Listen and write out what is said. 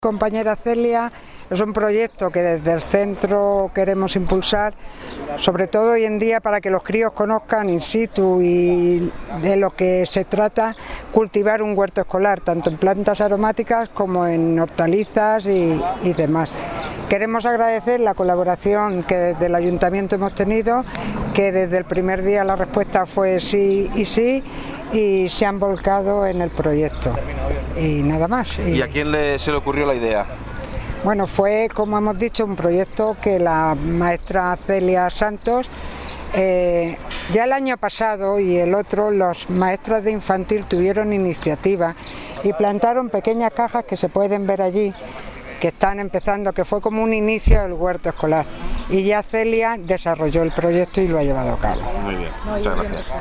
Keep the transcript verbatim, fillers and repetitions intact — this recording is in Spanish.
Compañera Celia, es un proyecto que desde el centro queremos impulsar, sobre todo hoy en día para que los críos conozcan in situ y de lo que se trata cultivar un huerto escolar, tanto en plantas aromáticas como en hortalizas y, y demás. Queremos agradecer la colaboración que desde el Ayuntamiento hemos tenido, que desde el primer día la respuesta fue sí y sí, y se han volcado en el proyecto. Y nada más. ¿Y, ¿Y a quién le, se le ocurrió la idea? Bueno, fue, como hemos dicho, un proyecto que la maestra Celia Santos, eh, ya el año pasado y el otro, los maestros de infantil tuvieron iniciativa y plantaron pequeñas cajas que se pueden ver allí, que están empezando, que fue como un inicio del huerto escolar. Y ya Celia desarrolló el proyecto y lo ha llevado a cabo. Muy bien, muchas gracias.